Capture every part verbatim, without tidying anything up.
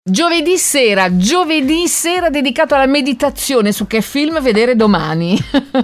Giovedì sera, giovedì sera dedicato alla meditazione su che film vedere domani.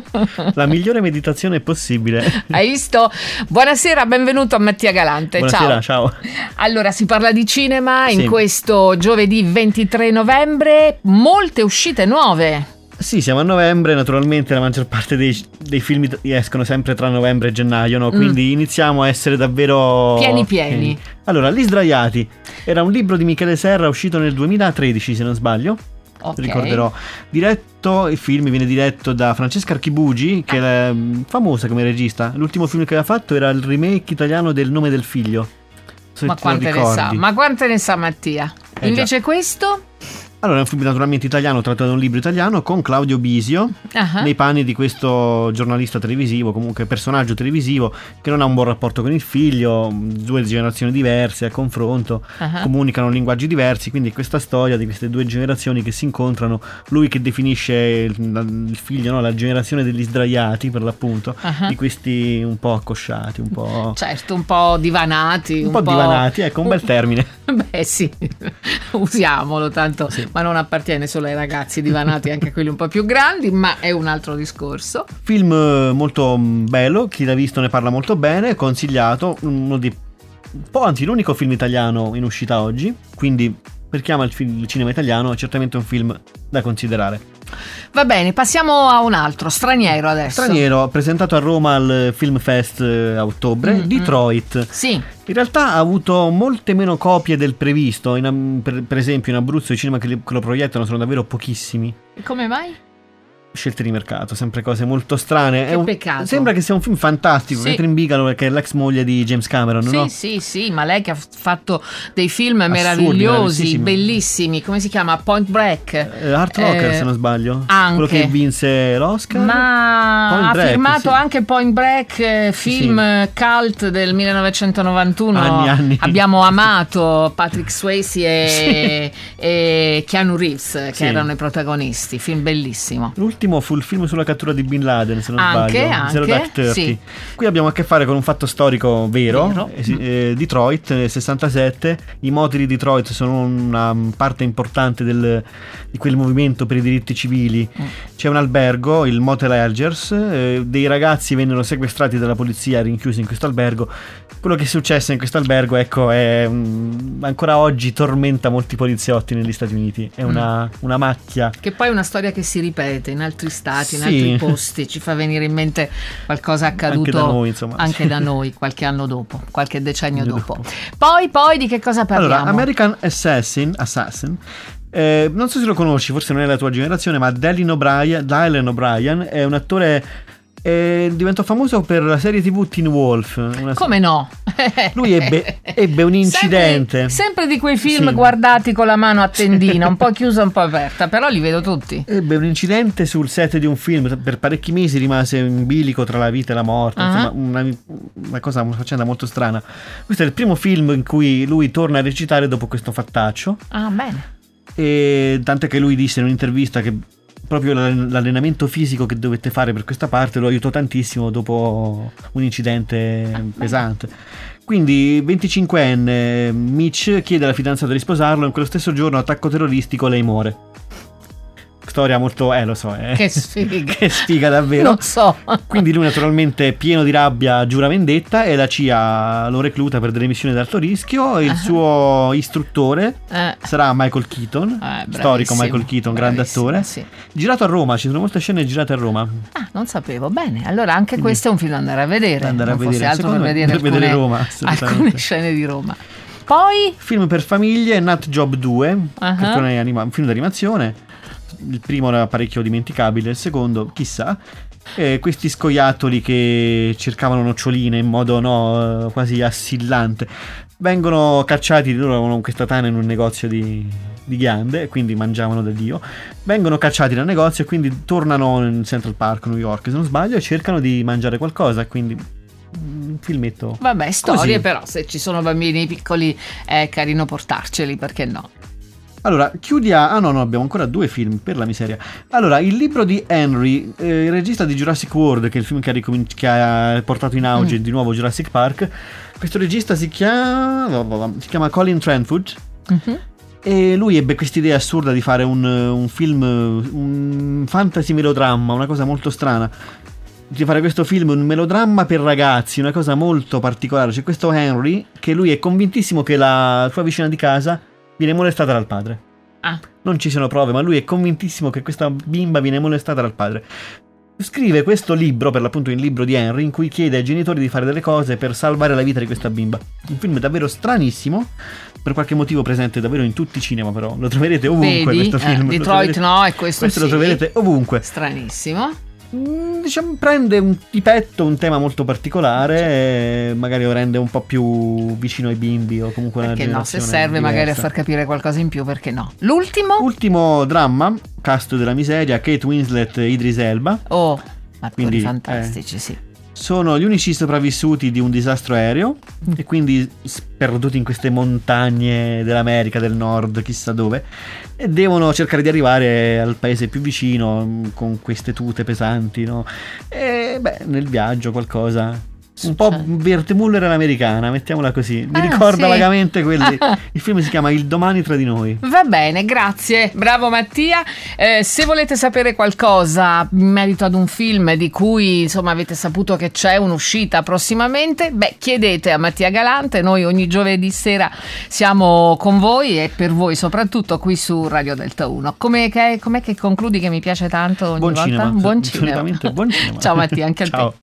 La migliore meditazione possibile. Hai visto? Buonasera, benvenuto a Mattia Galante. Buonasera, ciao. ciao. Allora, si parla di cinema in Sì. questo giovedì ventitré novembre, molte uscite nuove. Sì, siamo a novembre, naturalmente la maggior parte dei, dei film escono sempre tra novembre e gennaio, no? Quindi mm. iniziamo a essere davvero pieni pieni. Allora, Gli Sdraiati era un libro di Michele Serra uscito nel duemilatredici, se non sbaglio. Okay. Ricorderò. Diretto, il film viene diretto da Francesca Archibugi, che è famosa come regista. L'ultimo film che aveva fatto era il remake italiano del Nome del figlio. Se Ma quante ne sa? Ma quante ne sa Mattia? Eh, Invece già. questo? Allora, è un film naturalmente italiano, tratto da un libro italiano, con Claudio Bisio, uh-huh. nei panni di questo giornalista televisivo, comunque personaggio televisivo, che non ha un buon rapporto con il figlio, due generazioni diverse a confronto, uh-huh. comunicano linguaggi diversi, quindi questa storia di queste due generazioni che si incontrano, lui che definisce il, il figlio, no? La generazione degli sdraiati, per l'appunto, uh-huh. di questi un po' accosciati, un po'... Certo, un po' divanati. Un, un po' po' divanati, ecco, un bel termine. Beh sì, usiamolo tanto, sì. Ma non appartiene solo ai ragazzi divanati, anche a quelli un po' più grandi, ma è un altro discorso. Film molto bello, chi l'ha visto ne parla molto bene, consigliato, uno di un po', anzi l'unico film italiano in uscita oggi, quindi per chi ama il, film, il cinema italiano è certamente un film da considerare. Va bene, passiamo a un altro, straniero adesso. Straniero, presentato a Roma al Film Fest a ottobre, mm-hmm. Detroit. Sì. In realtà ha avuto molte meno copie del previsto, in, per, per esempio in Abruzzo i cinema che, li, che lo proiettano sono davvero pochissimi. E come mai? Scelte di mercato, sempre cose molto strane. Che è un, peccato. Sembra che sia un film fantastico. Sì. Catherine Bigelow, che è l'ex moglie di James Cameron, sì, no? Sì, sì, ma lei che ha fatto dei film meravigliosi, bellissimi. Come si chiama? Point Break. uh, Art Locker, eh, se non sbaglio. Anche. Quello che vinse l'Oscar. Ma Point ha Break, firmato sì. anche Point Break, film sì. cult del millenovecentonovantuno. Anni, anni. Abbiamo amato Patrick Swayze e, sì. e Keanu Reeves, che sì. erano i protagonisti. Film bellissimo. L'ultimo fu il film sulla cattura di Bin Laden, se non anche, sbaglio. Anche, Zero Dark Thirty. Sì. Qui abbiamo a che fare con un fatto storico vero, vero. Eh, eh, Detroit nel sessantasette. I moti di Detroit sono una parte importante del, di quel movimento per i diritti civili. Mm. C'è un albergo, il Motel Algiers, eh, dei ragazzi vennero sequestrati dalla polizia, rinchiusi in questo albergo. Quello che è successo in questo albergo, ecco, è um, ancora oggi tormenta molti poliziotti negli Stati Uniti. È una, mm. una macchia. Che poi è una storia che si ripete in altri stati, in sì. altri posti. Ci fa venire in mente qualcosa accaduto anche da noi, insomma. Anche da noi, qualche anno dopo, qualche decennio dopo. dopo. Poi, poi di che cosa parliamo? Allora, American Assassin, Assassin eh, non so se lo conosci, forse non è la tua generazione, ma Dylan O'Brien, Dylan O'Brien è un attore... E diventò famoso per la serie tivù Teen Wolf. Una... Come no? Lui ebbe, ebbe un incidente. Sempre, sempre di quei film sì. guardati con la mano a tendina, un po' chiusa, un po' aperta, però li vedo tutti. Ebbe un incidente sul set di un film, per parecchi mesi rimase in bilico tra la vita e la morte, uh-huh. insomma una, una cosa, una faccenda molto strana. Questo è il primo film in cui lui torna a recitare dopo questo fattaccio. Ah, bene. E tant'è che lui disse in un'intervista che proprio l'allenamento fisico che dovette fare per questa parte lo aiutò tantissimo dopo un incidente ah, pesante. Quindi venticinquenne Mitch chiede alla fidanzata di sposarlo, in quello stesso giorno attacco terroristico, lei muore. Storia molto, eh lo so, eh. Che sfiga. Che sfiga davvero. Non so. Quindi lui naturalmente pieno di rabbia giura vendetta e la C I A lo recluta per delle missioni ad alto rischio. Il uh-huh. suo istruttore uh. sarà Michael Keaton, uh, storico Michael Keaton, grande attore. Sì. Girato a Roma, ci sono molte scene girate a Roma. Ah, non sapevo. Bene, allora anche Quindi, questo è un film da andare a vedere. Da andare non a vedere. Fosse altro per me, vedere, per alcune, vedere Roma, alcune scene di Roma. Poi film per famiglie, Nut Job due, uh-huh. anima- un film d'animazione. Il primo era parecchio dimenticabile, il secondo chissà. E questi scoiattoli che cercavano noccioline in modo no quasi assillante vengono cacciati, loro avevano questa tana in un negozio di, di ghiande e quindi mangiavano da Dio. Vengono cacciati dal negozio e quindi tornano in Central Park, New York se non sbaglio, e cercano di mangiare qualcosa, quindi un filmetto. Vabbè, storie così. Però se ci sono bambini piccoli è carino portarceli, perché no? Allora, chiudi a... Ah no, no, abbiamo ancora due film, per la miseria. Allora, il libro di Henry, eh, il regista di Jurassic World, che è il film che ha, ricomin- che ha portato in auge mm. di nuovo Jurassic Park. Questo regista si chiama... si chiama Colin Trentwood. Mm-hmm. E lui ebbe questa idea assurda di fare un, un film, un fantasy melodramma, una cosa molto strana, di fare questo film, un melodramma per ragazzi, una cosa molto particolare. C'è questo Henry che lui è convintissimo che la sua vicina di casa viene molestata dal padre. Ah. Non ci sono prove, ma lui è convintissimo che questa bimba viene molestata dal padre. Scrive questo libro, per l'appunto il libro di Henry, in cui chiede ai genitori di fare delle cose per salvare la vita di questa bimba. Un film davvero stranissimo, per qualche motivo presente davvero in tutti i cinema, però lo troverete ovunque. Vedi? Questo film. Eh, Detroit troverete, no, e questo, questo sì. lo troverete ovunque. Stranissimo. Mm, diciamo, prende un, di petto un tema molto particolare, e magari lo rende un po' più vicino ai bimbi o comunque una perché no, se generazione serve diversa. magari a far capire qualcosa in più, perché no. L'ultimo? Ultimo dramma, Cast della miseria, Kate Winslet e Idris Elba. Oh, attori Quindi, fantastici, eh, sì. Sono gli unici sopravvissuti di un disastro aereo e quindi sperduti in queste montagne dell'America del Nord, chissà dove, e devono cercare di arrivare al paese più vicino con queste tute pesanti, no? E beh, nel viaggio qualcosa un po' Bert Muller all'americana, mettiamola così. Mi ah, ricorda sì. vagamente quelli. Il film si chiama Il domani tra di noi. Va bene, grazie, bravo Mattia. Eh, se volete sapere qualcosa in merito ad un film di cui insomma avete saputo che c'è un'uscita prossimamente, beh, chiedete a Mattia Galante. Noi ogni giovedì sera siamo con voi e per voi soprattutto qui su Radio Delta uno. Come che, com'è che concludi che mi piace tanto ogni buon volta? Cinema. Buon cinema. Buon cinema. Ciao Mattia, anche a Ciao. te.